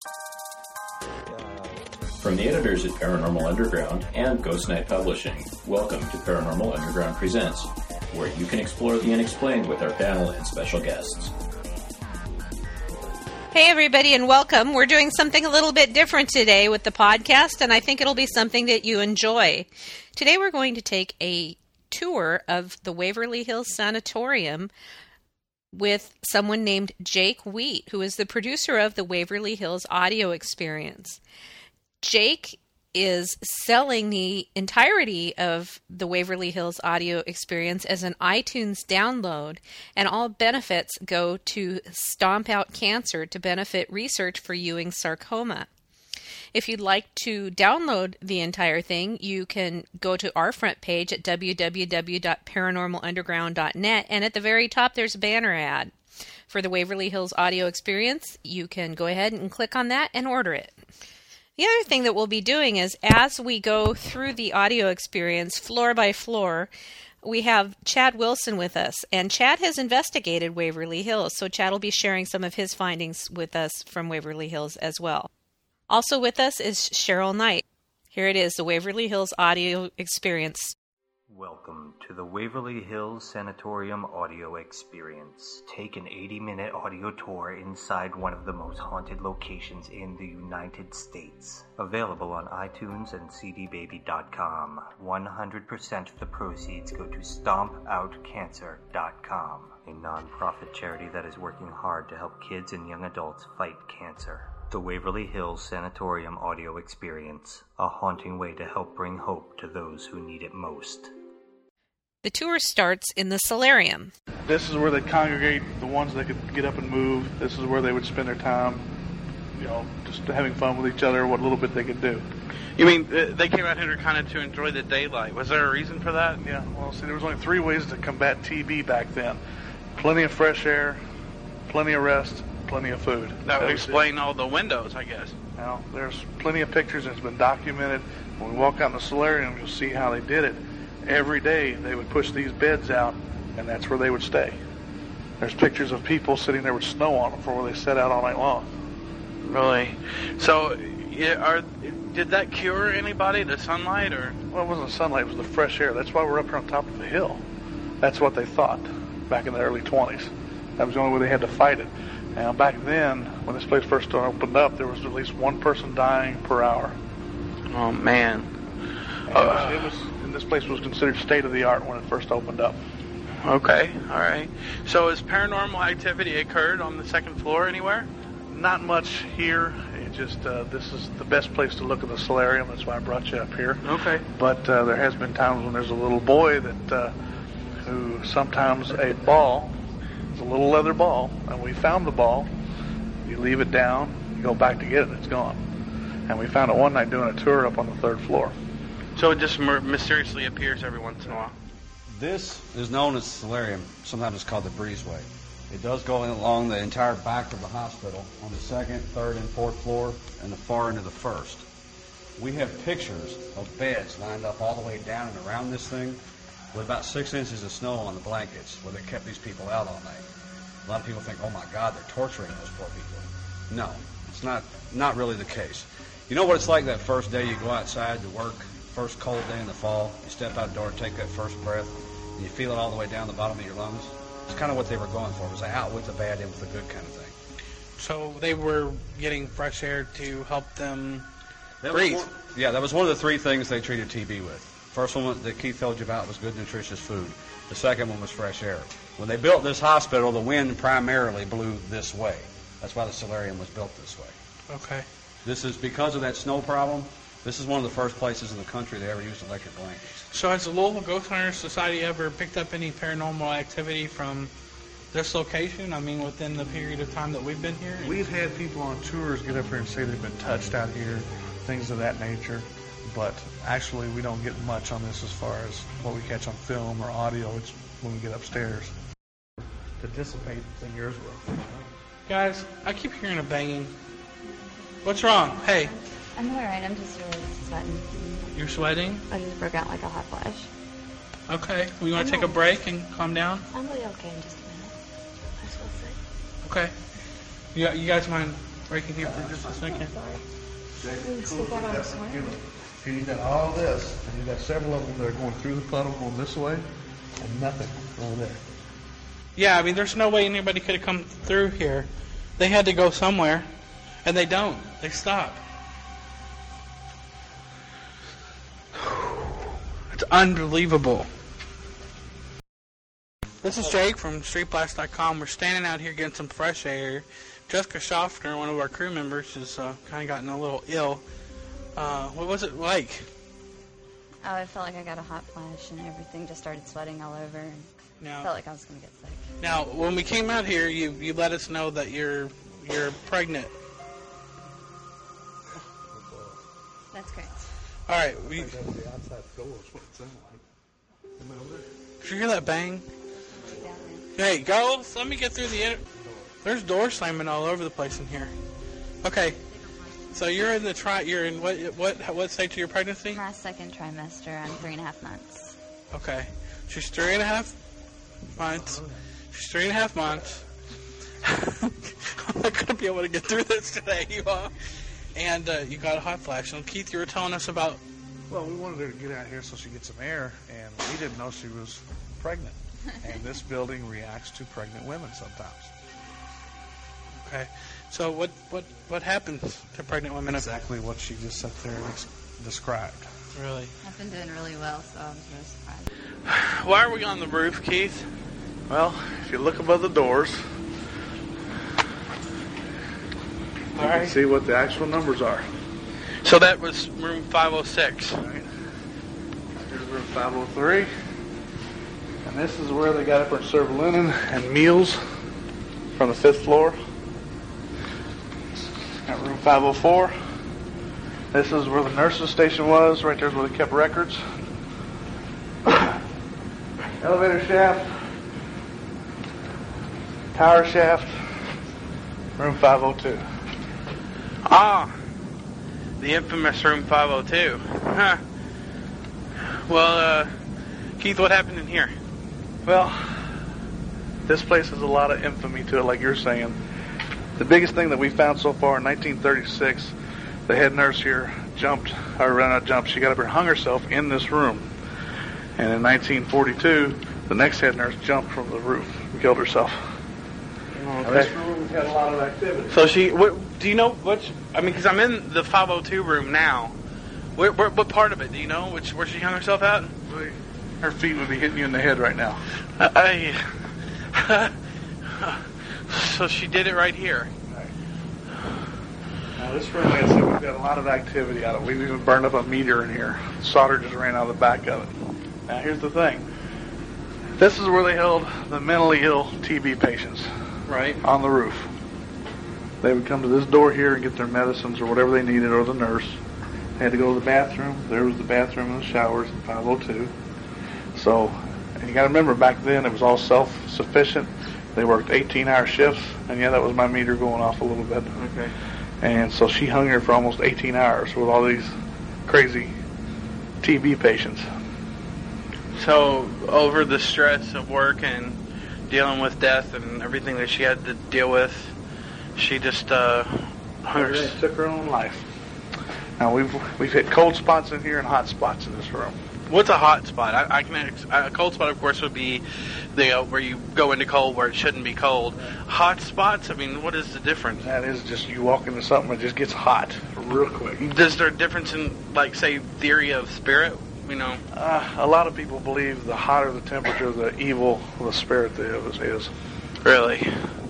From the editors at Paranormal Underground and Ghost Night Publishing, welcome to Paranormal Underground Presents, where you can explore the unexplained with our panel and special guests. Hey everybody and welcome. We're doing something a little bit different today with the podcast, and I think it'll be something that you enjoy. Today we're going to take a tour of the Waverly Hills Sanatorium with someone named Jake Wheat, who is the producer of the Waverly Hills Audio Experience. Jake is selling the entirety of the Waverly Hills Audio Experience as an iTunes download, and all benefits go to Stomp Out Cancer to benefit research for Ewing sarcoma. If you'd like to download the entire thing, you can go to our front page at www.paranormalunderground.net, and at the very top there's a banner ad for the Waverly Hills Audio Experience. You can go ahead and click on that and order it. The other thing that we'll be doing is, as we go through the audio experience floor by floor, we have Chad Wilson with us, and Chad has investigated Waverly Hills, so Chad will be sharing some of his findings with us from Waverly Hills as well. Also with us is Cheryl Knight. Here it is, the Waverly Hills Audio Experience. Welcome to the Waverly Hills Sanatorium Audio Experience. Take an 80-minute audio tour inside one of the most haunted locations in the United States. Available on iTunes and cdbaby.com. 100% of the proceeds go to StompOutCancer.com, a non-profit charity that is working hard to help kids and young adults fight cancer. The Waverly Hills Sanatorium Audio Experience, a haunting way to help bring hope to those who need it most. The tour starts in the solarium. This is where they congregate, the ones that could get up and move. This is where they would spend their time, just having fun with each other, what little bit they could do. You mean they came out here kind of to enjoy the daylight? Was there a reason for that? Yeah, well, see, there was only 3 ways to combat TB back then. Plenty of fresh air, plenty of rest, plenty of food. That would explain all the windows, I guess. Now, there's plenty of pictures, and it's been documented. When we walk out in the solarium, you'll see how they did it. Every day, they would push these beds out, and that's where they would stay. There's pictures of people sitting there with snow on them for where they sat out all night long. Really? So, did that cure anybody, the sunlight, or? Well, it wasn't sunlight, it was the fresh air. That's why we're up here on top of the hill. That's what they thought back in the early 20s. That was the only way they had to fight it. Now, back then, when this place first opened up, there was at least 1 person dying per hour. Oh, man. And this place was considered state-of-the-art when it first opened up. Okay, all right. So has paranormal activity occurred on the 2nd floor anywhere? Not much here. It just, this is the best place to look at the solarium. That's why I brought you up here. Okay. But there has been times when there's a little boy that, who sometimes a ball, it's a little leather ball, and we found the ball. You leave it down, you go back to get it, and it's gone. And we found it one night doing a tour up on the 3rd floor. So it just mysteriously appears every once in a while. This is known as solarium. Sometimes it's called the breezeway. It does go along the entire back of the hospital on the 2nd, 3rd, and 4th floor and the far end of the 1st. We have pictures of beds lined up all the way down and around this thing with about 6 inches of snow on the blankets where they kept these people out all night. A lot of people think, oh my God, they're torturing those poor people. No, it's not really the case. You know what it's like that first day you go outside to work, first cold day in the fall, you step out the door and take that first breath, and you feel it all the way down the bottom of your lungs? It's kind of what they were going for. It was out with the bad, in with the good kind of thing. So they were getting fresh air to help them breathe? That was one of the 3 things they treated TB with. First one that Keith told you about was good, nutritious food. The second one was fresh air. When they built this hospital, the wind primarily blew this way. That's why the solarium was built this way. Okay. This is because of that snow problem. This is one of the first places in the country they ever used electric blankets. So has the Louisville Ghost Hunters Society ever picked up any paranormal activity from this location? I mean, within the period of time that we've been here? We've had people on tours get up here and say they've been touched out here, things of that nature. But actually, we don't get much on this as far as what we catch on film or audio. It's when we get upstairs. To dissipate the years with. Guys, I keep hearing a banging. What's wrong? Hey. I'm alright, I'm just really sweating. You're sweating? I just broke out like a hot flash. Okay. We want to take a break and calm down? I'll be okay in just a minute. I just will say. Okay. You guys mind break in here for just a second. Here you got all this, and you got several of them that are going through the puddle, going this way, and nothing over there. Yeah, I mean, there's no way anybody could have come through here. They had to go somewhere, and they don't. They stop. It's unbelievable. This is Jake from StreetBlast.com. We're standing out here getting some fresh air. Jessica Schaffner, one of our crew members, has kind of gotten a little ill. What was it like? Oh, I felt like I got a hot flash and everything just started sweating all over. And Now, felt like I was going to get sick. Now, when we came out here, you let us know that you're pregnant. That's great. All right. The outside door is what it sounded like. Am I over there? Did you hear that bang? Yeah, Hey, go. Let me get through the. There's doors slamming all over the place in here. Okay. So you're in you're in what stage of your pregnancy? my second trimester. I'm 3.5 months. Okay. She's 3.5 months. She's 3.5 months. I'm not gonna be able to get through this today, you are. And you got a hot flash. And Keith, you were telling us about. Well, we wanted her to get out here so she gets some air, and we didn't know she was pregnant. And this building reacts to pregnant women sometimes. Okay. So what happens to pregnant women? Exactly what she just sat there and described. Really? I've been doing really well, so I was really surprised. Why are we on the roof, Keith? Well, if you look above the doors, you can see what the actual numbers are. So that was room 506. Right. Here's room 503. And this is where they got up and served linen and meals from the 5th floor. At room 504. This is where the nurse's station was. Right there's where they kept records. Elevator shaft. Tower shaft. Room 502. Ah, the infamous room 502. Huh. Well, Keith, what happened in here? Well, this place has a lot of infamy to it, like you're saying. The biggest thing that we found so far in 1936, the head nurse here she got up and hung herself in this room. And in 1942, the next head nurse jumped from the roof and killed herself. Okay. This room had a lot of activity. So do you know which? I mean, because I'm in the 502 room now. What part of it? Do you know where she hung herself at? Her feet would be hitting you in the head right now. So she did it right here. Right. Now this room, like I said, we've got a lot of activity out of it. We've even burned up a meter in here. Solder just ran out of the back of it. Now here's the thing. This is where they held the mentally ill TB patients. Right. On the roof. They would come to this door here and get their medicines or whatever they needed, or the nurse. They had to go to the bathroom. There was the bathroom and the showers in 502. So, and you got to remember, back then it was all self-sufficient. They worked 18-hour shifts, and yeah, that was my meter going off a little bit. Okay. And so she hung here for almost 18 hours with all these crazy TB patients. So, over the stress of work and dealing with death and everything that she had to deal with, she just took her own life. Now we've hit cold spots in here and hot spots in this room. What's a hot spot? A cold spot, of course, would be where you go into cold where it shouldn't be cold. Hot spots, I mean, what is the difference? That is just you walk into something that just gets hot real quick. Is there a difference in, like, say, theory of spirit? You know, a lot of people believe the hotter the temperature, the evil the spirit is. Really?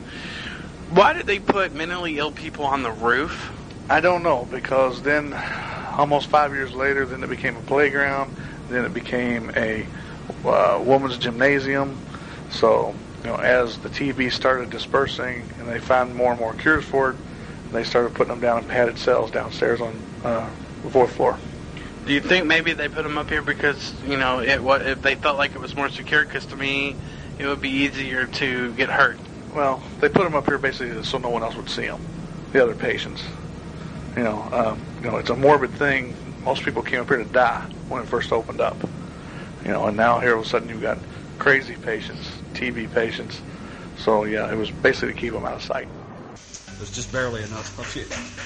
Why did they put mentally ill people on the roof? I don't know, because then almost 5 years later, then it became a playground. Then it became a woman's gymnasium. So, as the TB started dispersing and they found more and more cures for it, they started putting them down in padded cells downstairs on the 4th floor. Do you think maybe they put them up here because, if they felt like it was more secure? Because to me, it would be easier to get hurt. Well, they put them up here basically so no one else would see them, the other patients. It's a morbid thing. Most people came up here to die when it first opened up. And now here all of a sudden you've got crazy patients, TB patients. So yeah, it was basically to keep them out of sight. There's just barely enough of you.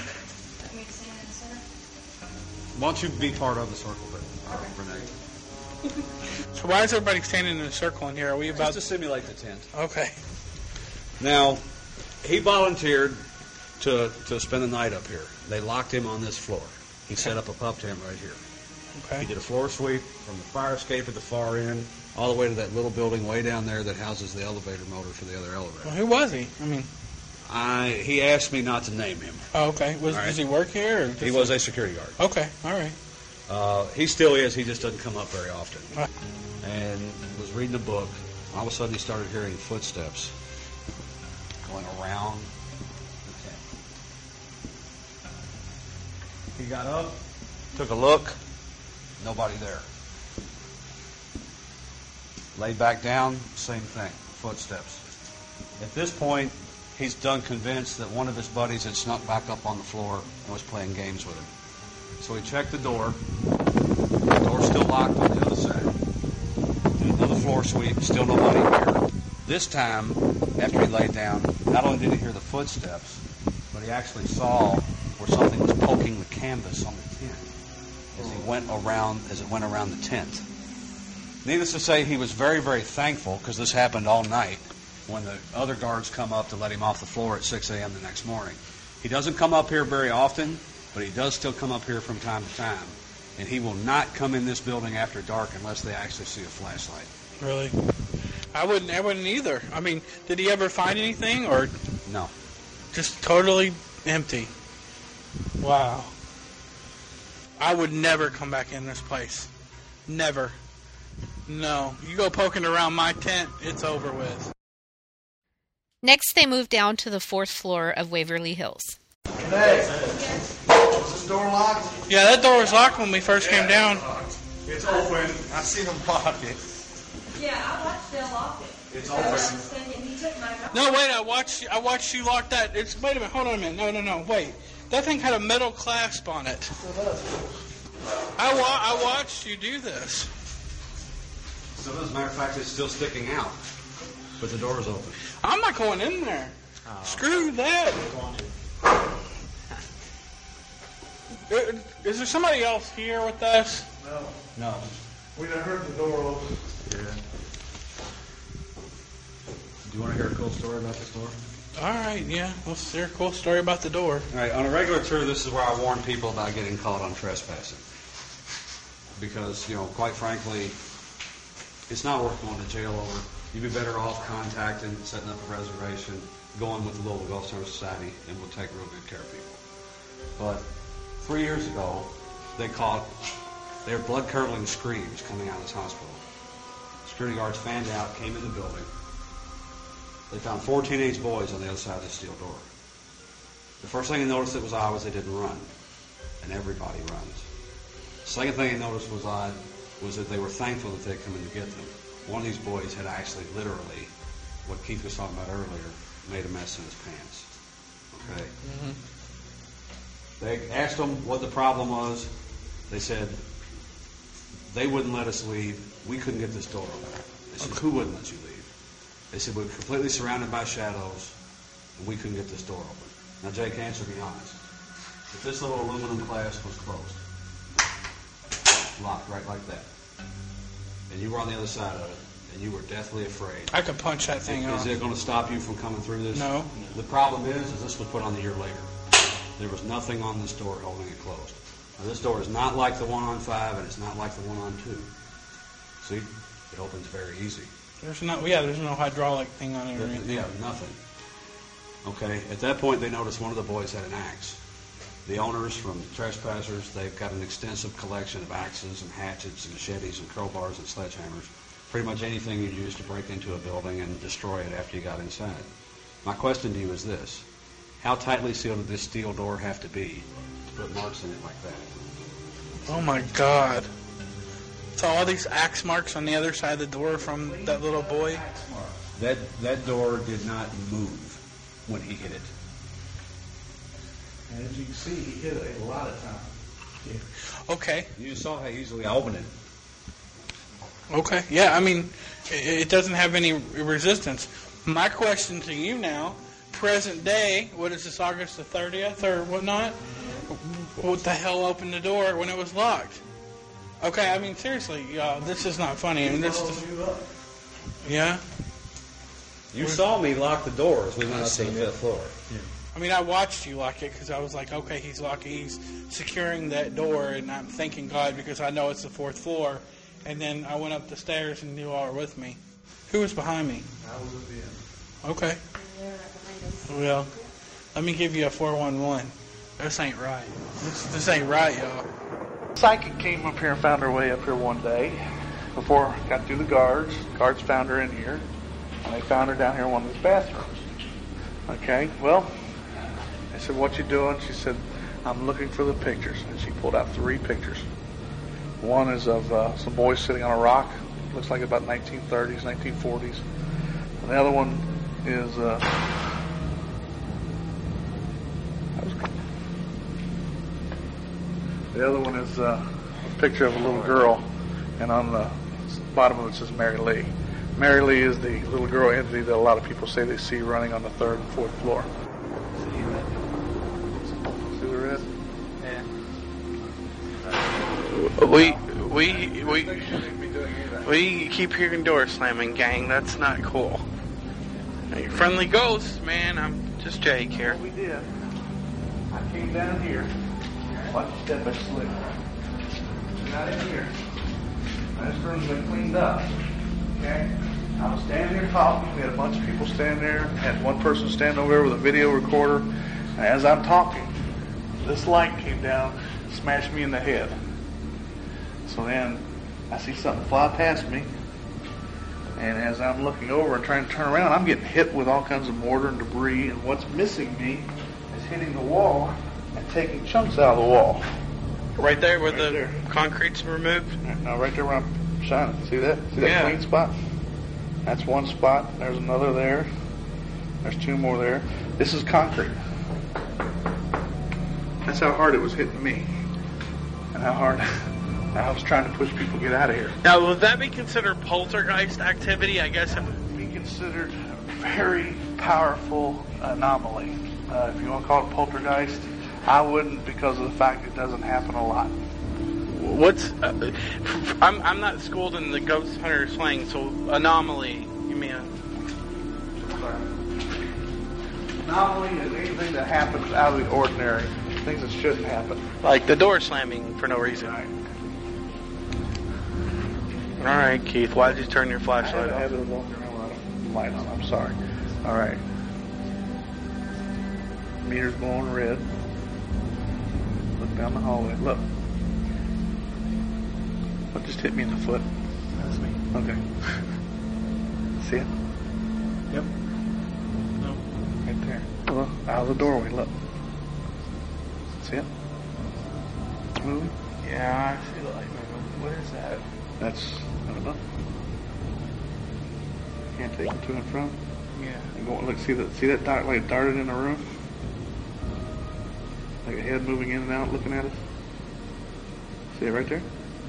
Why don't you be part of the circle, Renee? So why is everybody standing in a circle in here? Are we about Just to simulate the tent. Okay. Now, he volunteered to spend the night up here. They locked him on this floor. He set up a pup tent right here. Okay. He did a floor sweep from the fire escape at the far end all the way to that little building way down there that houses the elevator motor for the other elevator. Well, who was he? I mean, He asked me not to name him. oh, okay. All right. Does he work here? Or He was a security guard. Okay. All right. He still is. He just doesn't come up very often. Right. And was reading a book. All of a sudden, he started hearing footsteps going around the tent. He got up, took a look. Nobody there. Laid back down. Same thing. Footsteps. At this point, he's done convinced that one of his buddies had snuck back up on the floor and was playing games with him. So he checked the door. The door's still locked on the other side. Did another floor sweep. Still nobody here. This time, after he laid down, not only did he hear the footsteps, but he actually saw where something was poking the canvas on the tent as it went around the tent. Needless to say, he was very, very thankful because this happened all night when the other guards come up to let him off the floor at 6 a.m. the next morning. He doesn't come up here very often, but he does still come up here from time to time. And he will not come in this building after dark unless they actually see a flashlight. Really? I wouldn't either. I mean, did he ever find anything or No. just totally empty? Wow. I would never come back in this place. Never. No. You go poking around my tent, it's over with. Next, they moved down to the 4th floor of Waverly Hills. Hey, is this door locked? Yeah, that door was locked when we first came down. It's open. I see them lock it. Yeah, I watched Bill lock it. It's I was open. thinking he took my... No, wait, I watched you lock that. Wait a minute, hold on a minute. No, wait. That thing had a metal clasp on it. I watched you do this. So as a matter of fact, it's still sticking out, but the door is open. I'm not going in there. Screw that. Is there somebody else here with us? No. We done heard the door open. Yeah. Do you want to hear a cool story about this door? All right, yeah. Let's hear a cool story about the door. All right, on a regular tour, this is where I warn people about getting caught on trespassing. Because, quite frankly, it's not worth going to jail over. You'd be better off contacting, setting up a reservation, going with the Louisville Gulf Service Society, and we'll take real good care of people. But 3 years ago, they caught their blood-curdling screams coming out of this hospital. Security guards fanned out, came in the building. They found 4 teenage boys on the other side of the steel door. The first thing they noticed that was odd was they didn't run, and everybody runs. The second thing they noticed was odd was that they were thankful that they'd come in to get them. One of these boys had actually literally, what Keith was talking about earlier, made a mess in his pants. Okay? Mm-hmm. They asked them what the problem was. They said they wouldn't let us leave. We couldn't get this door open. They said, who wouldn't let you leave? They said, we're completely surrounded by shadows, and we couldn't get this door open. Now, Jake, answer me honest. If this little aluminum clasp was closed, locked right like that, and you were on the other side of it, and you were deathly afraid, I could punch that thing off. Is it going to stop you from coming through this? No. The problem is this was put on the year later. There was nothing on this door holding it closed. Now, this door is not like the one on 5, and it's not like the one on 2. See? It opens very easy. There's no hydraulic thing on it or anything. Yeah, nothing. Okay, at that point they noticed one of the boys had an axe. The owners from Trespassers, they've got an extensive collection of axes and hatchets and machetes and crowbars and sledgehammers. Pretty much anything you'd use to break into a building and destroy it after you got inside. My question to you is this. How tightly sealed did this steel door have to be to put marks in it like that? Oh my God. So all these axe marks on the other side of the door from that little boy? That door did not move when he hit it. And as you can see, he hit it a lot of times. Yeah. Okay. You saw how easily I opened it. Okay. Yeah, I mean, it doesn't have any resistance. My question to you now, present day, what is this, August the 30th or whatnot? What the hell opened the door when it was locked? Okay, I mean, seriously, this is not funny. I mean, this is... Yeah? You saw me lock the door as we went up to the 5th floor. I mean, I watched you lock it because I was like, okay, he's securing that door, and I'm thanking God because I know it's the 4th floor. And then I went up the stairs and you all were with me. Who was behind me? I was at the end. Okay. Well, let me give you a 411. This ain't right. This ain't right, y'all. Psychic came up here and found her way up here one day before I got through the guards. Guards found her in here, and they found her down here in one of these bathrooms. Okay, well, I said, what you doing? She said, I'm looking for the pictures. And she pulled out 3 pictures. One is of some boys sitting on a rock. Looks like about 1930s, 1940s. And the other one is... The other one is a picture of a little girl, and on the bottom of it says Mary Lee. Mary Lee is the little girl entity that a lot of people say they see running on the 3rd and 4th floor. See the red? Yeah. We keep hearing doors slamming, gang. That's not cool. Hey, friendly ghosts, man. I'm just Jake here. What we did, I came down here. Watch your step, it's slick. Not in here. This room's been cleaned up. Okay? I was standing here talking. We had a bunch of people standing there. Had one person standing over there with a video recorder. And as I'm talking, this light came down, smashed me in the head. So then I see something fly past me. And as I'm looking over and trying to turn around, I'm getting hit with all kinds of mortar and debris. And what's missing me is hitting the wall and taking chunks out of the wall. Right there where the concrete's removed? Now right there where I'm shining. See that? See that clean spot? That's one spot. There's another there. There's 2 more there. This is concrete. That's how hard it was hitting me. And how hard I was trying to push people to get out of here. Now, would that be considered poltergeist activity? I guess it would be considered a very powerful anomaly. If you want to call it poltergeist, I wouldn't, because of the fact it doesn't happen a lot. What's I'm not schooled in the ghost hunter slang, so anomaly, you mean? Anomaly is anything that happens out of the ordinary, things that shouldn't happen. Like the door slamming for no reason. All right, Keith, why did you turn your flashlight off? I had it walking around without a light on. I'm sorry. All right. Meter's glowing red. Look down the hallway. Look. What just hit me in the foot? That's me. Okay. See it? Yep. No. Right there. Look, out of the doorway. Look. See it? It's moving? Yeah, I see the light moving. What is that? That's, I don't know. Can't take it to and from. Yeah. And go, look, see that dart, like darted in the room? Like a head moving in and out, looking at us. See it right there?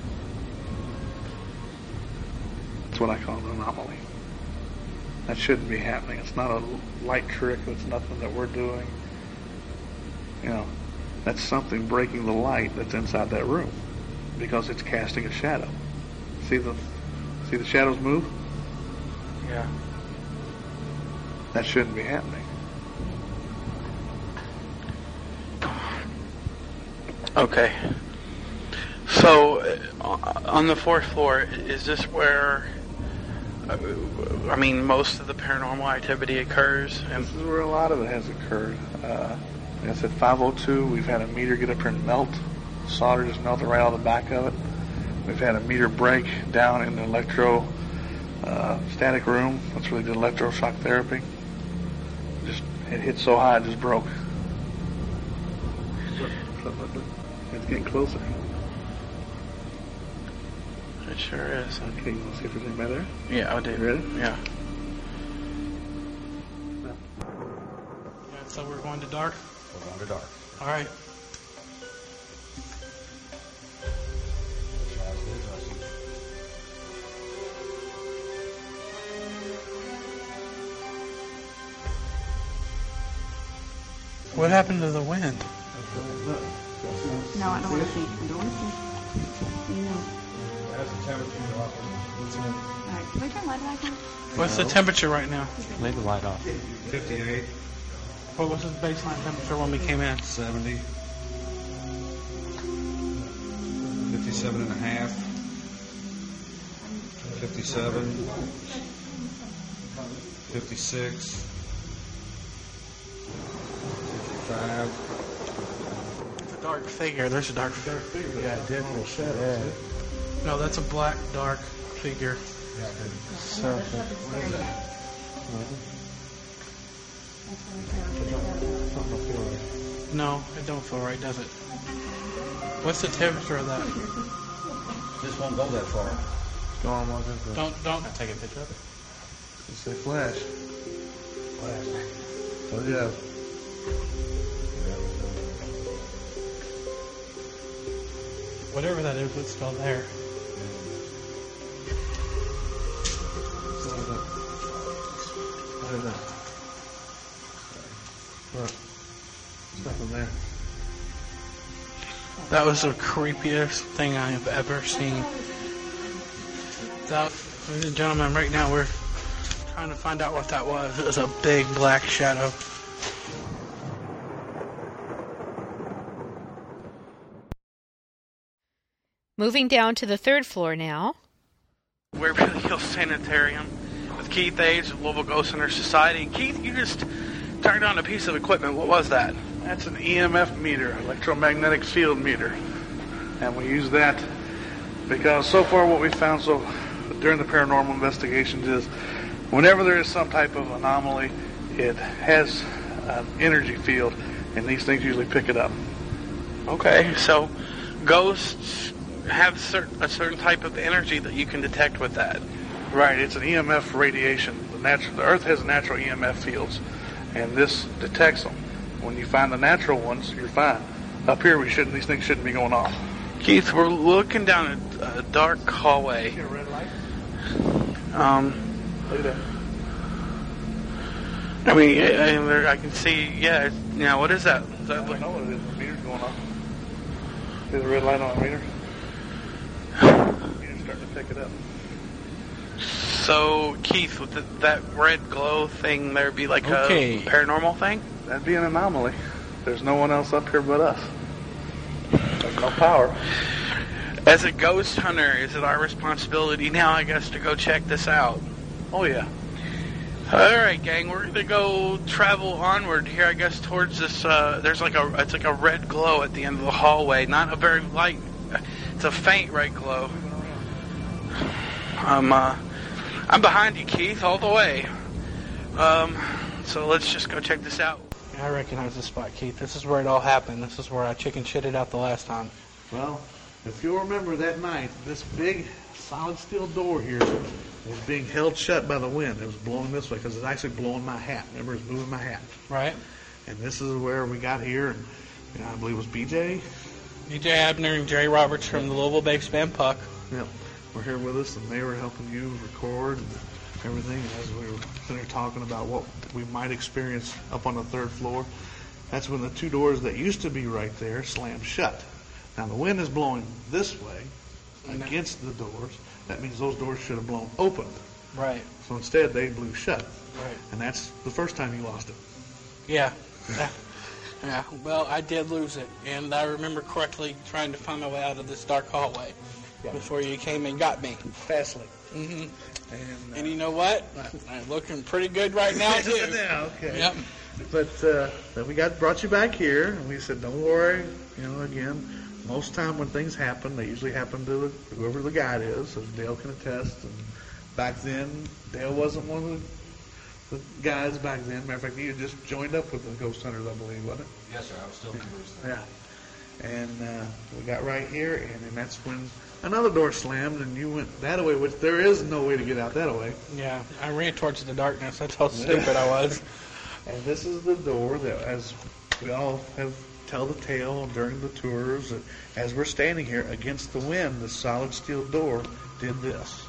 That's what I call an anomaly. That shouldn't be happening. It's not a light trick. It's nothing that we're doing. You know, that's something breaking the light that's inside that room, because it's casting a shadow. See the shadows move? Yeah. That shouldn't be happening. Okay. So, on the 4th floor, is this where, I mean, most of the paranormal activity occurs? This is where a lot of it has occurred. Like I said, 502, we've had a meter get up here and melt. Solder just melted right out of the back of it. We've had a meter break down in the electro static room. That's where they did electroshock therapy. It hit so high it just broke. Look. It's getting closer. It sure is. Okay, you want to see if there's anybody there? Yeah, I do. You ready? Yeah. So we're going to dark? We're going to dark. All right. What happened to the wind? No, I don't want to see. I don't want to see. You know. That's the temperature dropping. Alright, can we turn light back on? What's the temperature right now? Leave the light off. 58, What was the baseline temperature when we came in? 70, 57 and a half, 57, 56, 55. It's a dark figure. There's a dark figure. Yeah, definitely shadow. No, that's a black, dark figure. So, no, it don't feel right, does it? What's the temperature of that? This won't go that far. Go on, walk into it. Don't take a picture of it. Just say flash. Flash. Oh, yeah. Whatever that is, it's still there. Look at that. Look. There's nothing there. That was the creepiest thing I have ever seen. That, ladies and gentlemen, right now we're trying to find out what that was. It was a big black shadow. Moving down to the third floor now. Waverly Hills Sanitarium with Keith Age of Louisville Ghost Hunter Society. Keith, you just turned on a piece of equipment. What was that? That's an EMF meter, electromagnetic field meter. And we use that because so far what we found during the paranormal investigations is whenever there is some type of anomaly, it has an energy field, and these things usually pick it up. Okay, so ghosts have a certain type of energy that you can detect with that. Right, it's an EMF radiation. The Earth has natural EMF fields, and this detects them. When you find the natural ones, you're fine. Up here, these things shouldn't be going off. Keith, we're looking down a dark hallway. See a red light? Look at that. I mean, I can see, yeah. Now, what is that? Is that I don't know what it is. The meter's going off. There's a red light on the meter. The meter's starting to pick it up. So, Keith, would that red glow thing there be like a paranormal thing? That'd be an anomaly. There's no one else up here but us. There's no power. As a ghost hunter, is it our responsibility now, I guess, to go check this out? Oh, yeah. All right, gang, we're going to go travel onward here, I guess, towards this, it's like a red glow at the end of the hallway. Not a very light, it's a faint red glow. I'm behind you, Keith, all the way. So let's just go check this out. I recognize this spot, Keith. This is where it all happened. This is where I chicken shitted out the last time. Well, if you'll remember that night, this big solid steel door here was being held shut by the wind. It was blowing this way because it's actually blowing my hat. Remember, it's moving my hat. Right. And this is where we got here, and I believe it was BJ Abner and Jerry Roberts from the Louisville-based band Puck. Yep. Were here with us, and they were helping you record and everything as we were sitting here talking about what we might experience up on the third floor. That's when the two doors that used to be right there slammed shut. Now the wind is blowing this way against the doors. That means those doors should have blown open. Right. So instead they blew shut. Right. And that's the first time you lost it. Yeah. Yeah. Well, I did lose it, and I remember correctly trying to find my way out of this dark hallway before you came and got me. Fastly. Mm-hmm. And you know what? I'm looking pretty good right now, too. Yeah, okay. Yep. But then we brought you back here, and we said, don't worry. Again, most time when things happen, they usually happen to whoever the guide is, as Dale can attest. And back then, Dale wasn't one of the guys back then. Matter of fact, you had just joined up with the Ghost Hunters, I believe, wasn't it? Yes, sir. I was still members then. Yeah. And we got right here, and then that's when another door slammed, and you went that way, which there is no way to get out that way. Yeah, I ran towards the darkness. That's how stupid I was. And this is the door that, as we all have tell the tale during the tours, that as we're standing here against the wind, the solid steel door did this.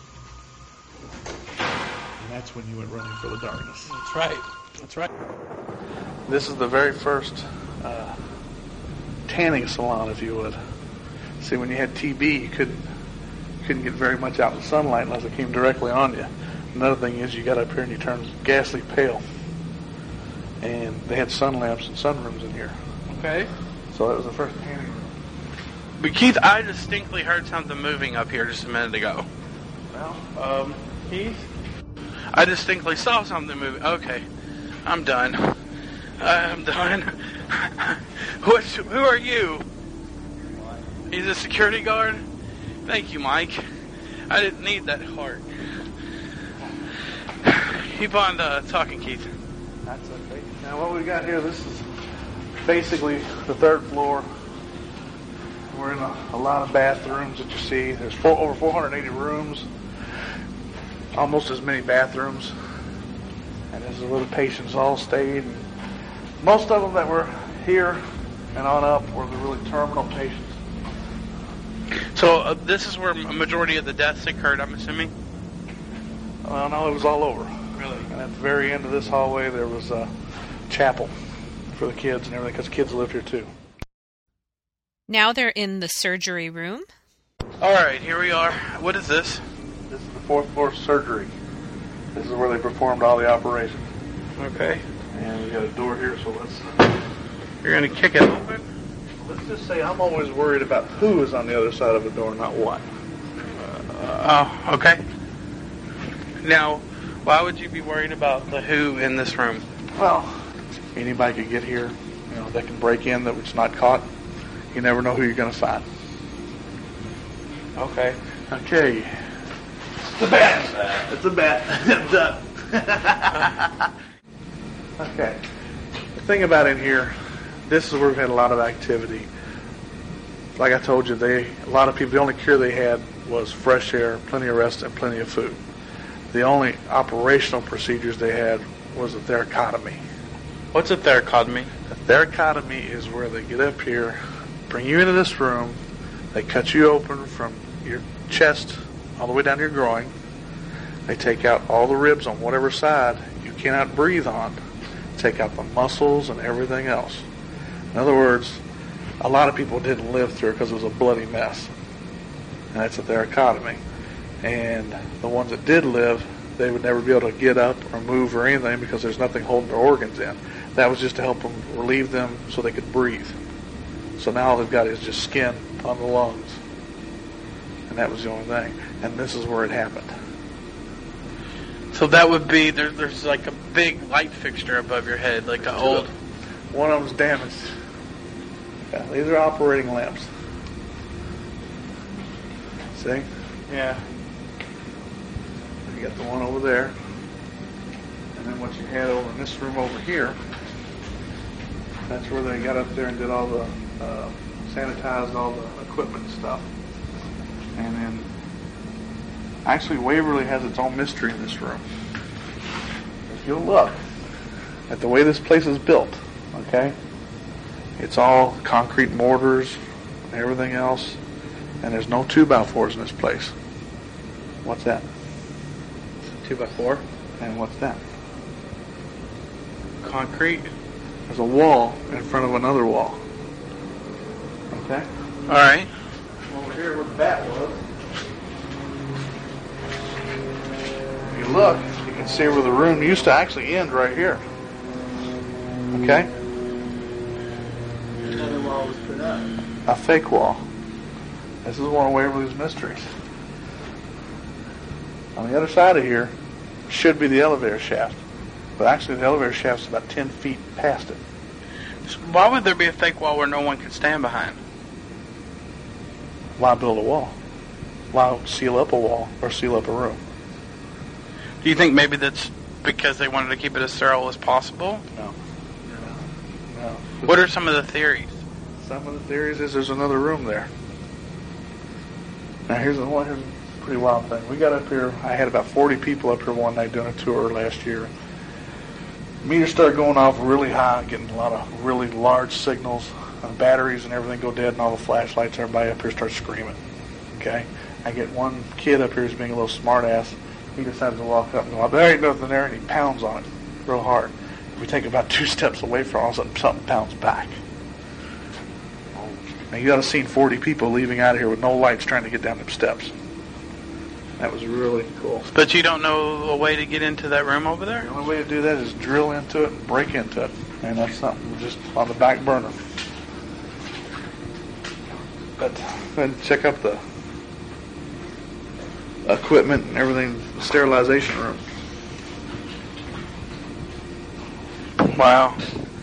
And that's when you went running for the darkness. That's right. That's right. This is the very first tanning salon, if you would. See, when you had TB, you couldn't get very much out in the sunlight unless it came directly on you. Another thing is you got up here and you turned ghastly pale. And they had sun lamps and sunrooms in here. Okay. So that was the first tanning room. But Keith, I distinctly heard something moving up here just a minute ago. Well, Keith? I distinctly saw something moving. Okay. I'm done. I'm done. Who are you? He's a security guard? Thank you, Mike. I didn't need that heart. Keep on talking, Keith. That's okay. Now what we got here, this is basically the third floor. We're in a lot of bathrooms that you see. There's over 480 rooms, almost as many bathrooms. And this is where the patients all stayed. And most of them that were here and on up were the really terminal patients. So this is where a majority of the deaths occurred, I'm assuming? Well, no, it was all over. Really? And at the very end of this hallway, there was a chapel for the kids and everything, because kids live here too. Now they're in the surgery room. All right, here we are. What is this? This is the fourth floor surgery. This is where they performed all the operations. Okay. And we got a door here, so let's... You're going to kick it open? Let's just say I'm always worried about who is on the other side of the door, not what. Okay. Now, why would you be worried about the who in this room? Well, anybody could get here, that can break in that was not caught. You never know who you're going to find. Okay. Okay. It's a bat. It's a bat. Done. Okay. The thing about in here, this is where we've had a lot of activity. Like I told you, a lot of people, the only cure they had was fresh air, plenty of rest, and plenty of food. The only operational procedures they had was a thoracotomy. What's a thoracotomy? A thoracotomy is where they get up here, bring you into this room, they cut you open from your chest all the way down to your groin. They take out all the ribs on whatever side you cannot breathe on. Take out the muscles and everything else. In other words, a lot of people didn't live through it because it was a bloody mess. And that's a thoracotomy. And the ones that did live, they would never be able to get up or move or anything because there's nothing holding their organs in. That was just to help them relieve them so they could breathe. So now all they've got is just skin on the lungs. And that was the only thing. And this is where it happened. So that would be, there's like a big light fixture above your head, like an old... One of them's damaged. Yeah, these are operating lamps. See? Yeah. You got the one over there. And then what you had over in this room over here, that's where they got up there and did all the, sanitized all the equipment and stuff. And then, actually Waverly has its own mystery in this room. If you'll look at the way this place is built, okay? It's all concrete mortars and everything else. And there's no 2x4s in this place. What's that? 2x4? And what's that? Concrete. There's a wall in front of another wall. Okay? Alright. Over here where the bat was. If you look, you can see where the room used to actually end right here. Okay? Another wall was put up. A fake wall. This is one of Waverly's mysteries. On the other side of here should be the elevator shaft. But actually the elevator shaft's about 10 feet past it. So why would there be a fake wall where no one could stand behind? Why build a wall? Why seal up a wall or seal up a room? Do you think maybe that's because they wanted to keep it as sterile as possible? No. What are some of the theories? Some of the theories is there's another room there. Now here's a pretty wild thing. We got up here, I had about 40 people up here one night doing a tour last year. Meters started going off really high, getting a lot of really large signals. The batteries and everything go dead and all the flashlights, everybody up here starts screaming. Okay? I get one kid up here who's being a little smart ass. He decides to walk up and go, there ain't nothing there, and he pounds on it real hard. We take about 2 steps away from it, all of a sudden something pounds back. Now, you ought to have seen 40 people leaving out of here with no lights trying to get down them steps. That was really cool. But you don't know a way to get into that room over there? The only way to do that is drill into it and break into it. And that's something just on the back burner. But then check out the equipment and everything, the sterilization room. Wow.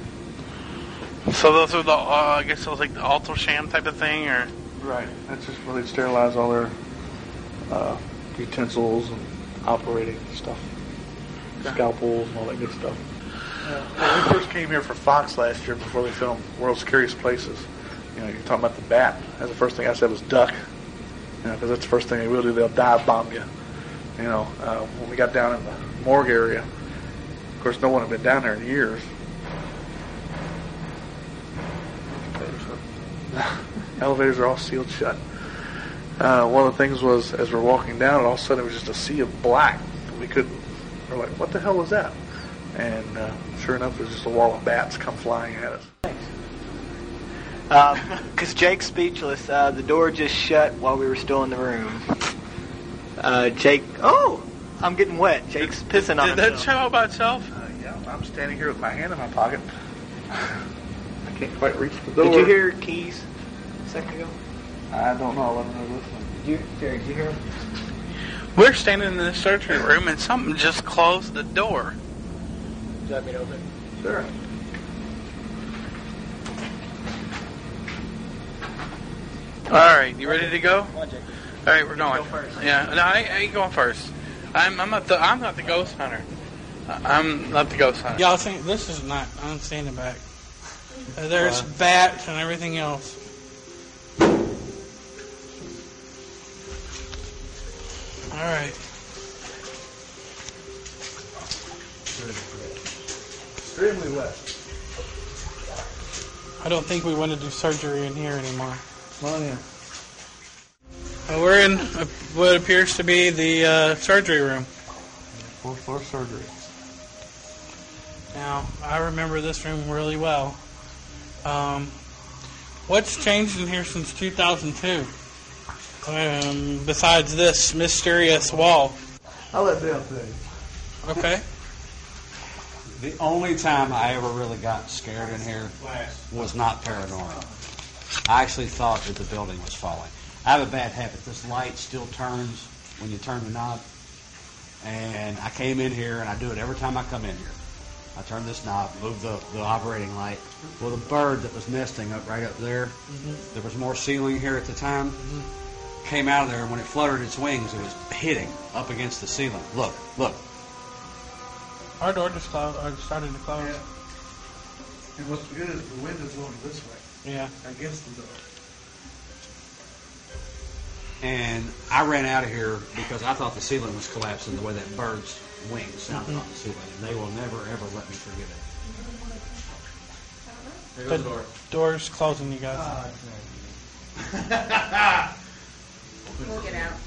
So those are the, I guess it was like the ultrasound type of thing, or? Right. That's just where they sterilize all their utensils and operating stuff. Scalpels and all that good stuff. When we first came here for Fox last year before they filmed World's Scariest Places, you know, you're talking about the bat. That's the first thing I said was duck. You know, because that's the first thing they will do. They'll dive bomb you. You know, when we got down in the morgue area, of course, no one had been down there in years. Elevators are all sealed shut. One of the things was, as we're walking down, all of a sudden it was just a sea of black. We're like, what the hell was that? And sure enough, there's just a wall of bats come flying at us. Because Jake's speechless. The door just shut while we were still in the room. Jake, I'm getting wet. Jake's pissing on himself. Did that show by itself? Yeah, I'm standing here with my hand in my pocket. I can't quite reach the door. Did you hear keys a second ago? I don't know. I wasn't listening. Jerry, did you hear him? We're standing in the surgery room and something just closed the door. Would you like me to open? Sure. All right, you ready to go? Come on, Jake. All right, we're going. Go first. Yeah, no, I ain't going first. I'm not the ghost hunter. I'm not the ghost hunter. Y'all think this is not? I'm standing back. There's bats and everything else. All right. Extremely wet. I don't think we want to do surgery in here anymore. Come on in. We're in what appears to be the surgery room. Fourth floor surgery. Now, I remember this room really well. What's changed in here since 2002? Besides this mysterious wall. I'll let Dale tell you. Okay. The only time I ever really got scared in here was not paranormal. I actually thought that the building was falling. I have a bad habit. This light still turns when you turn the knob. And I came in here, and I do it every time I come in here. I turn this knob, move the operating light. Well, the bird that was nesting right up there, there was more ceiling here at the time, came out of there, and when it fluttered its wings, it was hitting up against the ceiling. Look. Our door just closed, or started to close. Yeah. And what's good is the wind is blowing this way. Yeah. Against the door. And I ran out of here because I thought the ceiling was collapsing the way that bird's wings sounded on the ceiling. And they will never, ever let me forget it. There goes the door. Door's closing, you guys. We'll get out.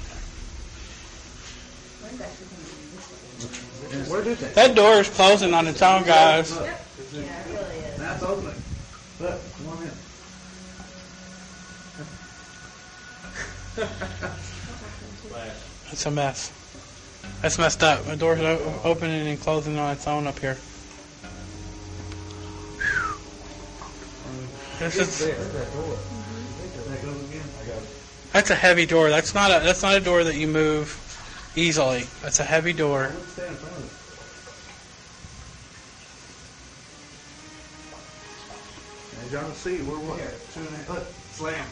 Where did they? That door is closing on its own, guys. Yeah, it really is. That's opening. Look, come on in. It's a mess. That's messed up. The door's opening and closing on its own up here. This is. That's a heavy door. That's not a door that you move easily. That's a heavy door. As y'all can see, we're what? 2.5. Slam.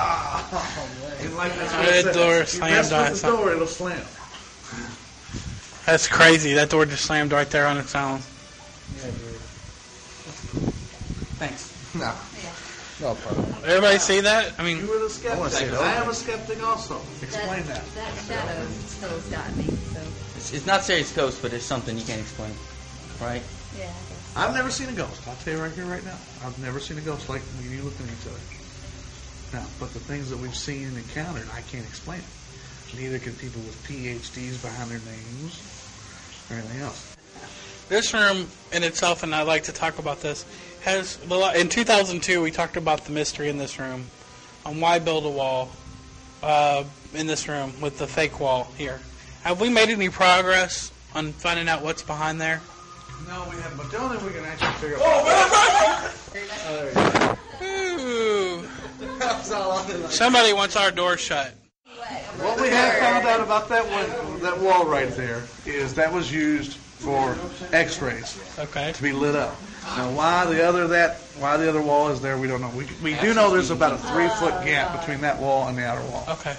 That door slammed on its own. Door, it'll slam. That's crazy. That door just slammed right there on its own. Thanks. No. No problem. Everybody see that? I mean, You were the skeptic. I am a skeptic also. Explain that. That shadow still's got me, so. It's not serious ghost, but it's something you can't explain, right? Yeah, I guess. I've never seen a ghost. I'll tell you right here, right now. I've never seen a ghost like when you looking at each other. Now, but the things that we've seen and encountered, I can't explain it. Neither can people with PhDs behind their names or anything else. this room in itself, and I like to talk about this, has, in 2002 we talked about the mystery in this room. on why build a wall in this room with the fake wall here. Have we made any progress on finding out what's behind there? No, we haven't. But the only thing we can actually figure out... Ooh. Somebody wants our door shut. What we have found out about that wall right there is that was used for X-rays. Okay. To be lit up. Now, why the other wall is there, we don't know. We do know there's about a 3-foot gap between that wall and the outer wall. Okay.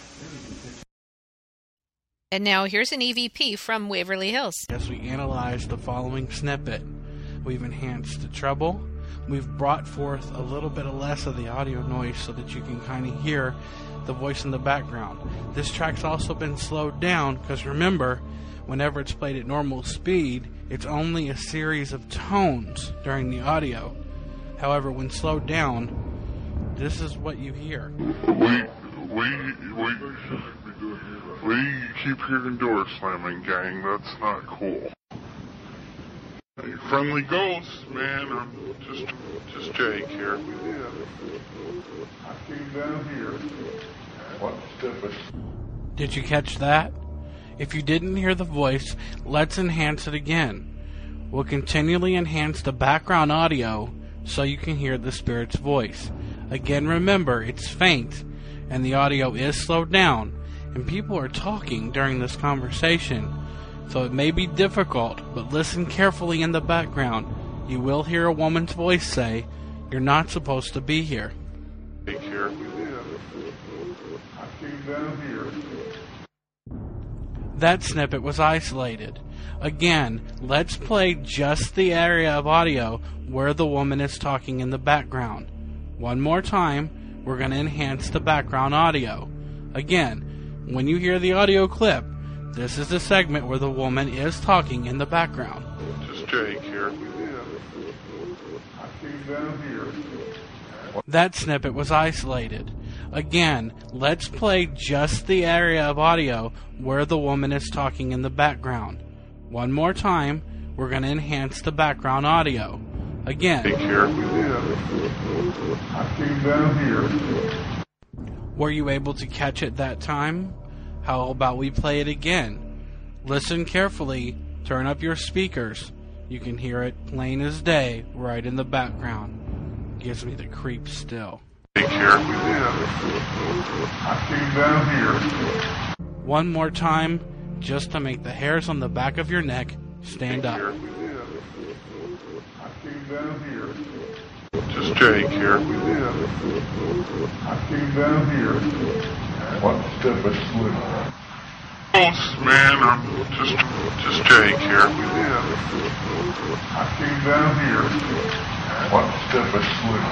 And now here's an EVP from Waverly Hills. As we analyze the following snippet, we've enhanced the treble. We've brought forth a little bit less of the audio noise so that you can kind of hear the voice in the background. This track's also been slowed down because remember, whenever it's played at normal speed, it's only a series of tones during the audio. However, when slowed down, this is what you hear. We keep hearing doors slamming, gang. That's not cool. Hey, friendly ghosts, man. I'm just Jake here. I came down here. What's stupid? Did you catch that? If you didn't hear the voice, let's enhance it again. We'll continually enhance the background audio so you can hear the spirit's voice. Again, remember, it's faint, and the audio is slowed down, and people are talking during this conversation, so it may be difficult, but listen carefully in the background. You will hear a woman's voice say, "You're not supposed to be here." Take care. I came down here. That snippet was isolated. Again, let's play just the area of audio where the woman is talking in the background. One more time, we're going to enhance the background audio. Again, when you hear the audio clip, this is the segment where the woman is talking in the background. Just Jake here. I came down here. That snippet was isolated. Again, let's play just the area of audio where the woman is talking in the background. One more time, we're going to enhance the background audio. Again. Jake here. I came down here. Were you able to catch it that time? How about we play it again? Listen carefully, turn up your speakers. You can hear it plain as day right in the background. Gives me the creeps still. Jake here. I came down here. One more time, just to make the hairs on the back of your neck stand up. I came down here. Just Jake here. I came down here. What stupid slip? Ghosts, man. I'm just Jake here. I came down here. What stupid slip?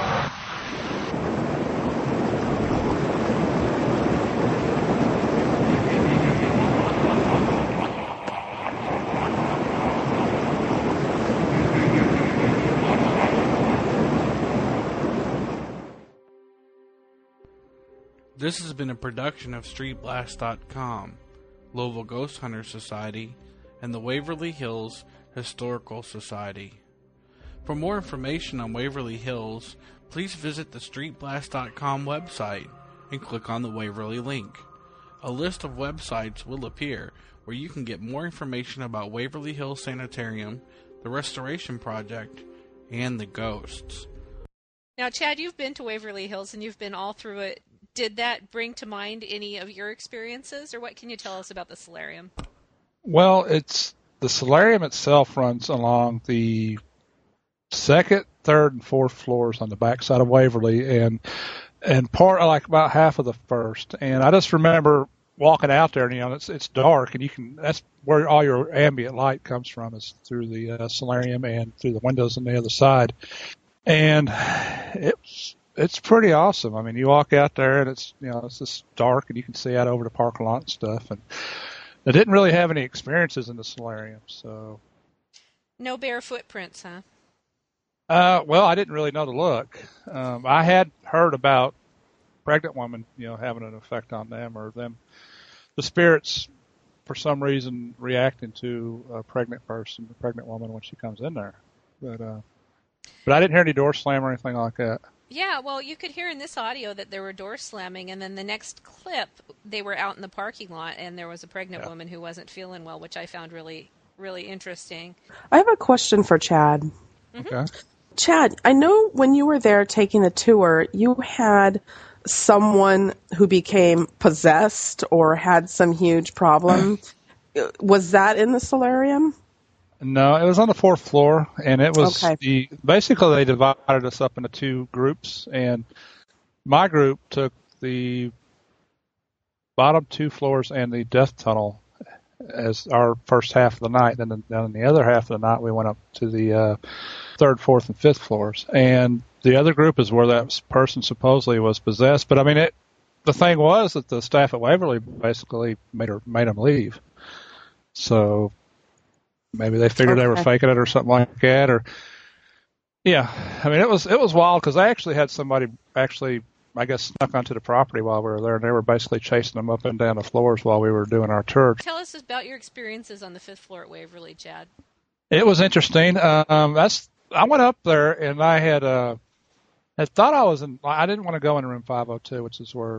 This has been a production of StreetBlast.com, Louisville Ghost Hunters Society, and the Waverly Hills Historical Society. For more information on Waverly Hills, please visit the StreetBlast.com website and click on the Waverly link. A list of websites will appear where you can get more information about Waverly Hills Sanitarium, the Restoration Project, and the ghosts. Now, Chad, you've been to Waverly Hills and you've been all through it. Did that bring to mind any of your experiences, or what can you tell us about the solarium? Well, the solarium itself runs along the second, third, and fourth floors on the backside of Waverly, and part like about half of the first. And I just remember walking out there, and it's dark, and that's where all your ambient light comes from, is through the solarium and through the windows on the other side. And it's pretty awesome. I mean, you walk out there and it's just dark and you can see out over the parking lot and stuff. And I didn't really have any experiences in the solarium, so. No bare footprints, huh? Well, I didn't really know to look. I had heard about pregnant women, having an effect on them, or the spirits for some reason reacting to a pregnant woman when she comes in there. But I didn't hear any door slam or anything like that. Yeah, well, you could hear in this audio that there were doors slamming, and then the next clip, they were out in the parking lot, and there was a pregnant woman who wasn't feeling well, which I found really, really interesting. I have a question for Chad. Okay. Chad, I know when you were there taking the tour, you had someone who became possessed or had some huge problem. Was that in the solarium? No, it was on the 4th floor, and it was basically they divided us up into 2 groups, and my group took the bottom 2 floors and the death tunnel as our first half of the night. And then in the other half of the night, we went up to the 3rd, 4th, and 5th floors. And the other group is where that person supposedly was possessed. But I mean, the thing was that the staff at Waverly basically made them leave. So maybe they figured they were faking it or something like that. Or yeah, I mean, it was wild because I actually had somebody I guess, snuck onto the property while we were there, and they were basically chasing them up and down the floors while we were doing our tour. Tell us about your experiences on the 5th floor at Waverly, Chad. It was interesting. I went up there, and I had thought I didn't want to go in room 502, which is where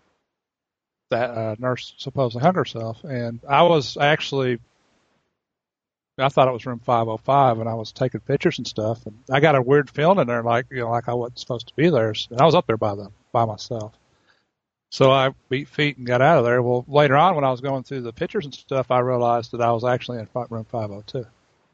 that nurse supposedly hung herself, and I thought it was room 505, and I was taking pictures and stuff, and I got a weird feeling in there, like I wasn't supposed to be there. And I was up there by myself. So I beat feet and got out of there. Well, later on, when I was going through the pictures and stuff, I realized that I was actually in room 502.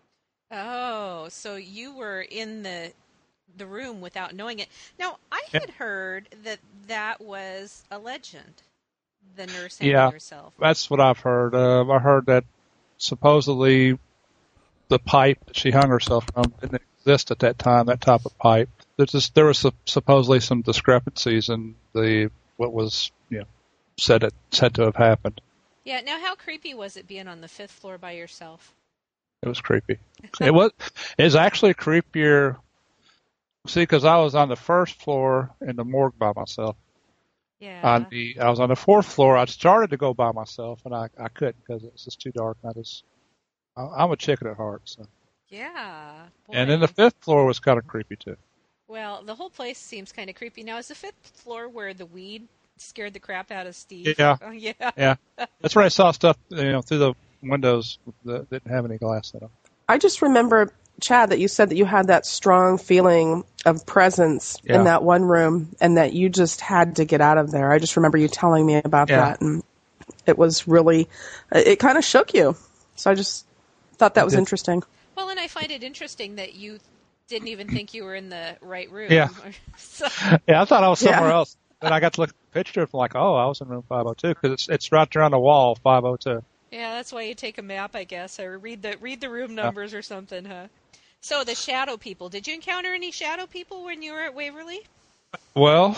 Oh, so you were in the room without knowing it. Now, I had heard that was a legend, the nurse hanging herself. That's what I've heard. I heard that supposedly the pipe that she hung herself from didn't exist at that time, that type of pipe. There was supposedly some discrepancies in what was said to have happened. Yeah. Now, how creepy was it being on the 5th floor by yourself? It was creepy. It was actually creepier. See, because I was on the 1st floor in the morgue by myself. Yeah. I was on the 4th floor. I started to go by myself, and I couldn't because it was just too dark. I'm a chicken at heart. So. Yeah. Boy. And then the 5th floor was kind of creepy too. Well, the whole place seems kind of creepy. Now, is the 5th floor where the weed scared the crap out of Steve? Yeah. Oh, yeah. Yeah. That's where I saw stuff, through the windows that didn't have any glass in them. I just remember, Chad, that you said that you had that strong feeling of presence in that one room and that you just had to get out of there. I just remember you telling me about that, and it was really, it kind of shook you. So I just thought that was interesting. Well, and I find it interesting that you didn't even think you were in the right room. Yeah. Yeah, I thought I was somewhere else. Then I got to look at the picture and like, I was in room 502 because it's right there on the wall, 502. Yeah, that's why you take a map, I guess, or read the room numbers or something, huh? So the shadow people. Did you encounter any shadow people when you were at Waverly? Well,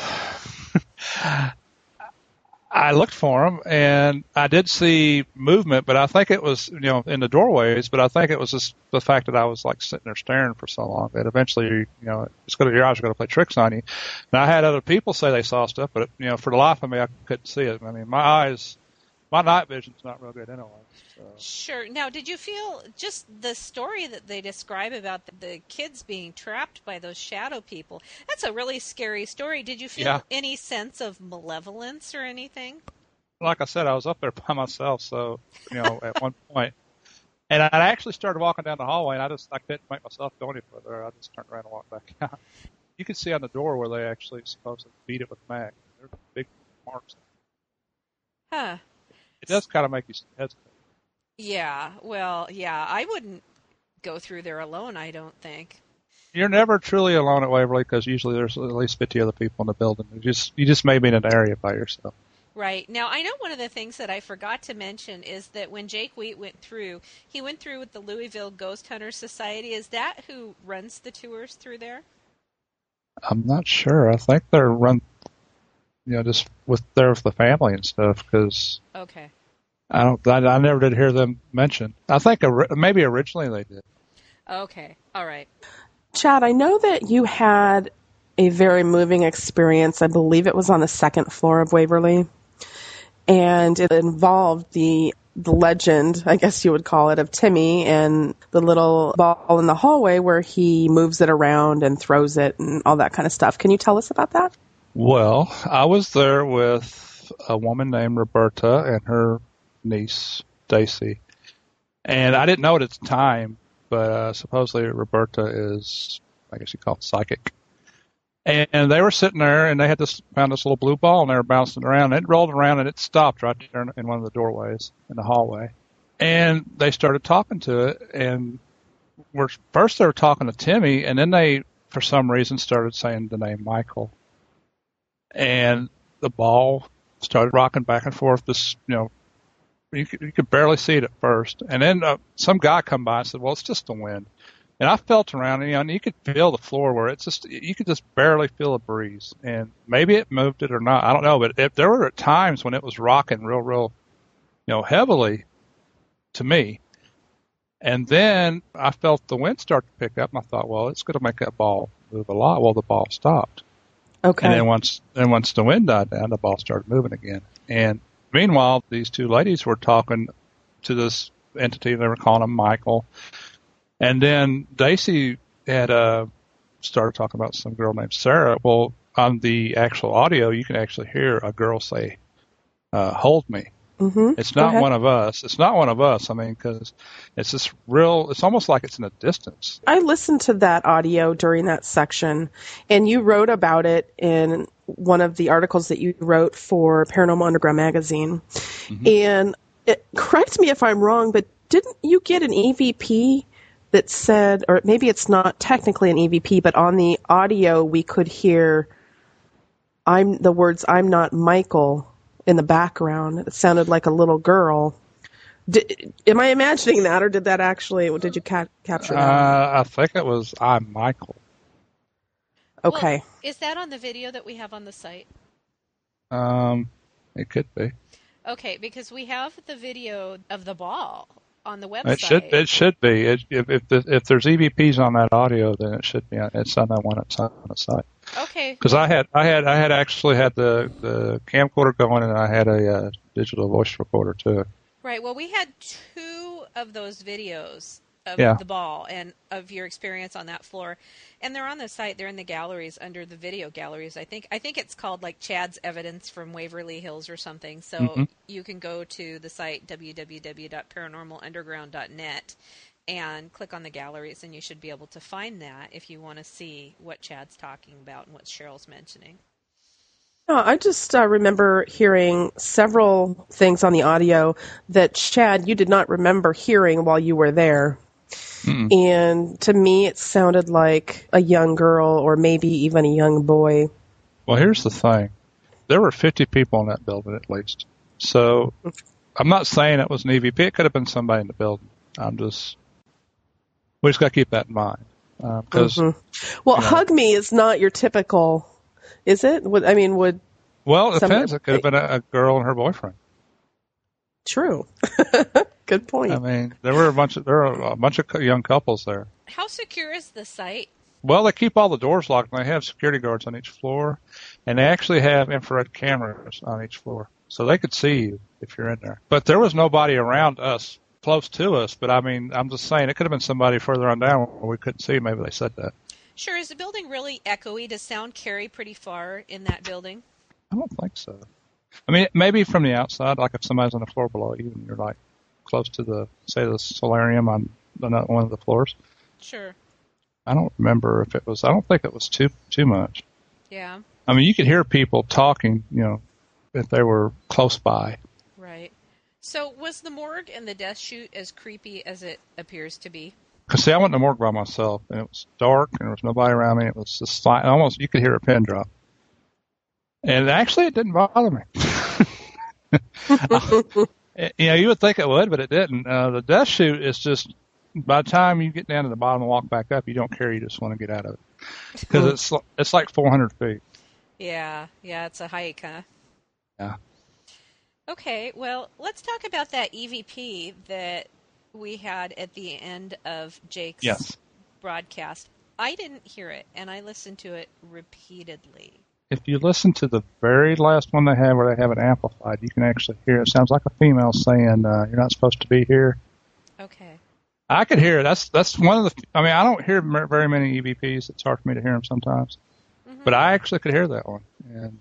I looked for them, and I did see movement, but I think it was, in the doorways, but I think it was just the fact that I was like sitting there staring for so long that eventually, your eyes are going to play tricks on you. And I had other people say they saw stuff, but, for the life of me, I couldn't see it. I mean, my night vision's not real good anyway. So. Sure. Now, did you feel just the story that they describe about the kids being trapped by those shadow people? That's a really scary story. Did you feel any sense of malevolence or anything? Like I said, I was up there by myself, so, at one point. And I actually started walking down the hallway, and I couldn't make myself go any further. I just turned around and walked back out. You can see on the door where they actually supposedly beat it with mag. There's big marks. Huh. It does kind of make you hesitate. Yeah, well, I wouldn't go through there alone, I don't think. You're never truly alone at Waverly because usually there's at least 50 other people in the building. You just may be in an area by yourself. Right. Now, I know one of the things that I forgot to mention is that when Jake Wheat went through, he went through with the Louisville Ghost Hunters Society. Is that who runs the tours through there? I'm not sure. I think they're run, just with the family and stuff because... Okay. I never did hear them mentioned. I think maybe originally they did. Okay. All right. Chad, I know that you had a very moving experience. I believe it was on the 2nd floor of Waverly. And it involved the the legend, I guess you would call it, of Timmy and the little ball in the hallway where he moves it around and throws it and all that kind of stuff. Can you tell us about that? Well, I was there with a woman named Roberta and her niece, Daisy. And I didn't know it at the time, but supposedly Roberta is, I guess you call it psychic. And they were sitting there, and they had found this little blue ball, and they were bouncing around. And it rolled around, and it stopped right there in one of the doorways in the hallway. And they started talking to it, and first they were talking to Timmy, and then they, for some reason, started saying the name Michael. And the ball started rocking back and forth. You could barely see it at first. And then some guy come by and said, well, it's just the wind. And I felt around, and you could feel the floor where you could just barely feel a breeze. And maybe it moved it or not. I don't know. But there were times when it was rocking real, heavily to me. And then I felt the wind start to pick up, and I thought, well, it's going to make that ball move a lot. Well, the ball stopped. Okay. And then once the wind died down, the ball started moving again. And meanwhile, these two ladies were talking to this entity. They were calling him Michael. And then Daisy had started talking about some girl named Sarah. Well, on the actual audio, you can actually hear a girl say, hold me. Mm-hmm. It's not one of us. It's not one of us. I mean, because it's this it's almost like it's in a distance. I listened to that audio during that section, and you wrote about it in one of the articles that you wrote for Paranormal Underground magazine. Mm-hmm. And correct me if I'm wrong, but didn't you get an EVP that said, or maybe it's not technically an EVP, but on the audio we could hear the words "I'm not Michael" in the background. It sounded like a little girl. Am I imagining that, or did that actually? Did you capture that? I think it was "I'm Michael." Okay. Well, is that on the video that we have on the site? It could be. Okay, because we have the video of the ball on the website. It should be. If there's EVPs on that audio, then it should be. It's on that one that's on the site. Okay. Because I had actually had the camcorder going, and I had a digital voice recorder too. Right. Well, we had 2 of those videos of the ball and of your experience on that floor, and they're on the site. They're in the galleries under the video galleries. I think it's called like Chad's Evidence from Waverly Hills or something. So you can go to the site www.paranormalunderground.net and click on the galleries, and you should be able to find that if you want to see what Chad's talking about and what Cheryl's mentioning. No, I just remember hearing several things on the audio that, Chad, you did not remember hearing while you were there. Mm-mm. And to me, it sounded like a young girl or maybe even a young boy. Well, here's the thing. There were 50 people in that building at least. So I'm not saying it was an EVP. It could have been somebody in the building. We just got to keep that in mind. Well, Hug Me is not your typical, is it? Well, it depends. It could have been a girl and her boyfriend. True. Good point. I mean, there were a bunch of young couples there. How secure is the site? Well, they keep all the doors locked, and they have security guards on each floor, and they actually have infrared cameras on each floor, so they could see you if you're in there. But there was nobody around us, close to us. But I mean, I'm just saying it could have been somebody further on down where we couldn't see. Maybe they said that. Sure. Is the building really echoey? Does sound carry pretty far in that building? I don't think so. I mean, maybe from the outside, like if somebody's on the floor below you and you're like close to the solarium on one of the floors. Sure. I don't remember if it was. I don't think it was too much. Yeah. I mean, you could hear people talking, if they were close by. Right. So was the morgue and the death chute as creepy as it appears to be? Because, I went to the morgue by myself, and it was dark, and there was nobody around me. It was just almost, you could hear a pin drop. And actually, it didn't bother me. You would think it would, but it didn't. The death chute is just, by the time you get down to the bottom and walk back up, you don't care. You just want to get out of it. Because it's like 400 feet. Yeah, it's a hike, huh? Yeah. Okay, well, let's talk about that EVP that we had at the end of Jake's broadcast. I didn't hear it, and I listened to it repeatedly. if you listen to the very last one they have where they have it amplified, you can actually hear it. It sounds like a female saying, "You're not supposed to be here." Okay. I could hear it. That's one of the. I mean, I don't hear very many EVPs. It's hard for me to hear them sometimes, but I actually could hear that one. And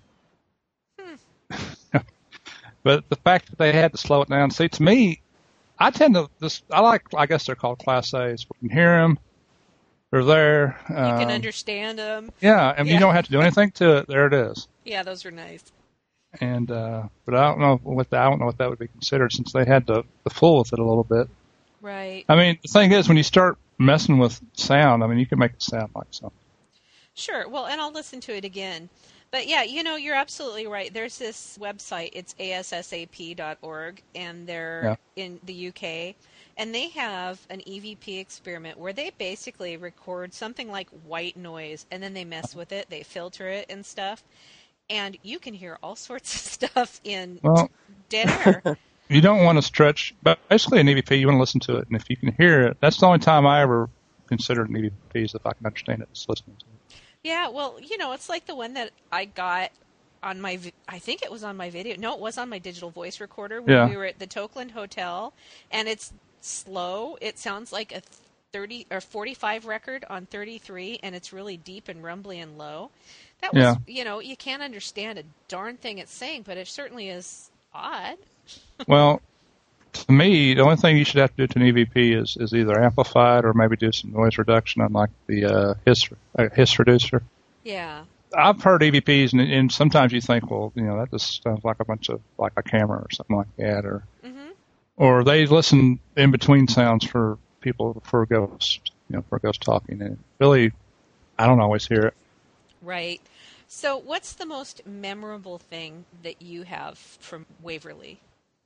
but the fact that they had to slow it down. See, to me, I tend to I guess they're called Class A's. We can hear them. They're there. You can understand them. Yeah, and you don't have to do anything to it. There it is. Yeah, those are nice. And but I don't know what that would be considered since they had to fool with it a little bit. Right. I mean, the thing is, when you start messing with sound, I mean, you can make it sound like something. Sure. Well, and I'll listen to it again. But yeah, you're absolutely right. There's this website. It's ASSAP.org, and they're in the UK. And they have an EVP experiment where they basically record something like white noise, and then they mess with it. They filter it and stuff. And you can hear all sorts of stuff in dead air. You don't want to stretch. But basically, an EVP, you want to listen to it. And if you can hear it, that's the only time I ever considered an EVP is if I can understand it, just listening to it. Yeah, well, it's like the one that I got on my, I think it was on my video. No, it was on my digital voice recorder when we were at the Tokeland Hotel. And it's slow. It sounds like a 30 or 45 record on 33, and it's really deep and rumbly and low. That was, you can't understand a darn thing it's saying, but it certainly is odd. Well, to me, the only thing you should have to do to an EVP is either amplify it or maybe do some noise reduction on like the hiss reducer. Yeah. I've heard EVPs, and sometimes you think, well, that just sounds like like a camera or something like that, or they listen in between sounds for people for ghosts, for ghost talking, and really, I don't always hear it. Right. So, what's the most memorable thing that you have from Waverly?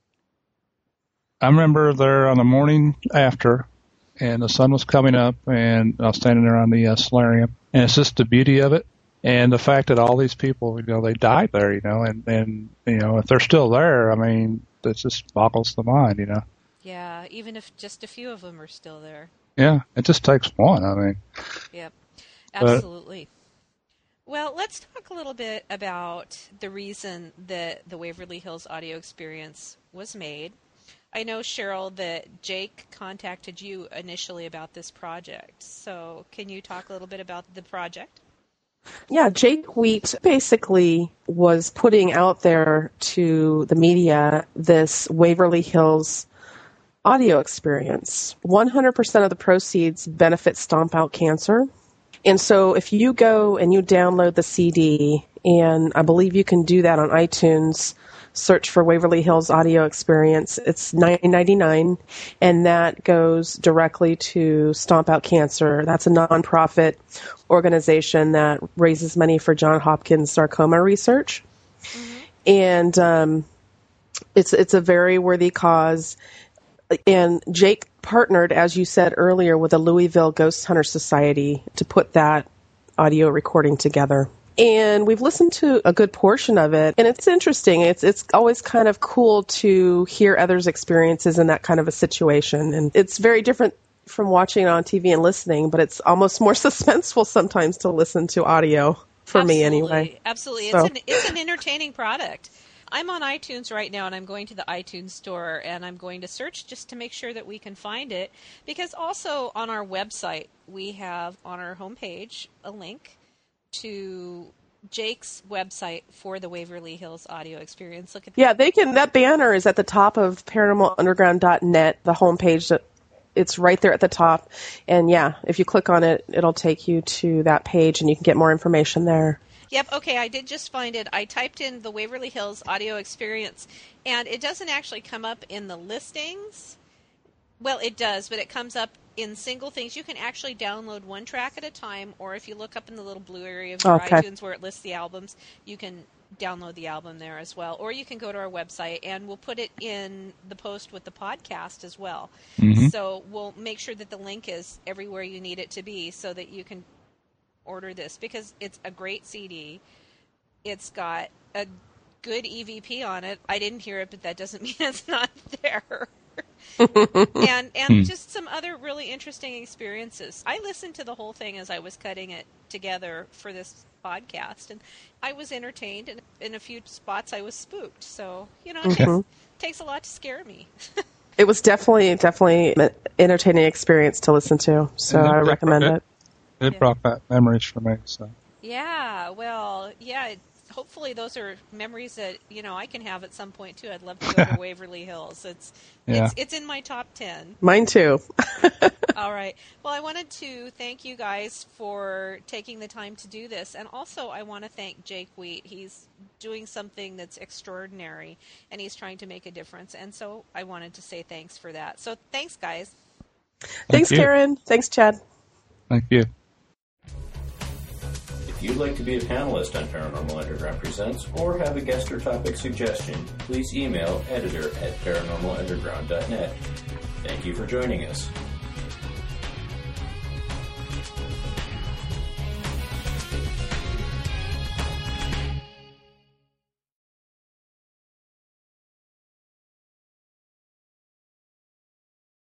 I remember there on the morning after, and the sun was coming up, and I was standing there on the solarium, and it's just the beauty of it, and the fact that all these people, they died there, and if they're still there, I mean, that just boggles the mind, Yeah, even if just a few of them are still there. Yeah, it just takes one, I mean. Yep, absolutely. Well, let's talk a little bit about the reason that the Waverly Hills audio experience was made. I know, Cheryl, that Jake contacted you initially about this project. So can you talk a little bit about the project? Yeah, Jake Wheat basically was putting out there to the media this Waverly Hills audio experience. 100% of the proceeds benefit Stomp Out Cancer. And so if you go and you download the CD, and I believe you can do that on iTunes, search for Waverly Hills Audio Experience. It's $9.99, and that goes directly to Stomp Out Cancer. That's a nonprofit organization that raises money for Johns Hopkins sarcoma research. And it's a very worthy cause. And Jake partnered, as you said earlier, with the Louisville Ghost Hunter Society to put that audio recording together. And we've listened to a good portion of it, and it's interesting. It's always kind of cool to hear others' experiences in that kind of a situation. And it's very different from watching it on TV and listening, but it's almost more suspenseful sometimes to listen to audio, for me anyway. Absolutely. So. It's an entertaining product. I'm on iTunes right now, and I'm going to the iTunes store, and I'm going to search just to make sure that we can find it, because also on our website, we have on our homepage a link to Jake's website for the Waverly Hills audio experience. Look at that. Yeah, they can. That banner is at the top of paranormalunderground.net, the homepage. It's right there at the top. And yeah, if you click on it, it'll take you to that page, and you can get more information there. Yep, okay, I did just find it. I typed in the Waverly Hills audio experience, and it doesn't actually come up in the listings. Well, it does, but it comes up in single things. You can actually download one track at a time, or if you look up in the little blue area of your iTunes where it lists the albums, you can download the album there as well. Or you can go to our website, and we'll put it in the post with the podcast as well. So we'll make sure that the link is everywhere you need it to be so that you can order this, because it's a great CD. It's got a good EVP on it. I didn't hear it, but that doesn't mean it's not there. and just some other really interesting experiences. I listened to the whole thing as I was cutting it together for this podcast. And I was entertained, and in a few spots I was spooked. So, it takes a lot to scare me. It was definitely an entertaining experience to listen to. So I recommend it. It brought back memories for me. So. Yeah, well, hopefully those are memories that, I can have at some point, too. I'd love to go to Waverly Hills. It's in my top 10. Mine, too. All right. Well, I wanted to thank you guys for taking the time to do this. And also, I want to thank Jake Wheat. He's doing something that's extraordinary, and he's trying to make a difference. And so I wanted to say thanks for that. So thanks, guys. Thanks, Karen. Thanks, Chad. Thank you. If you'd like to be a panelist on Paranormal Underground Presents or have a guest or topic suggestion, please email editor@paranormalunderground.net. Thank you for joining us.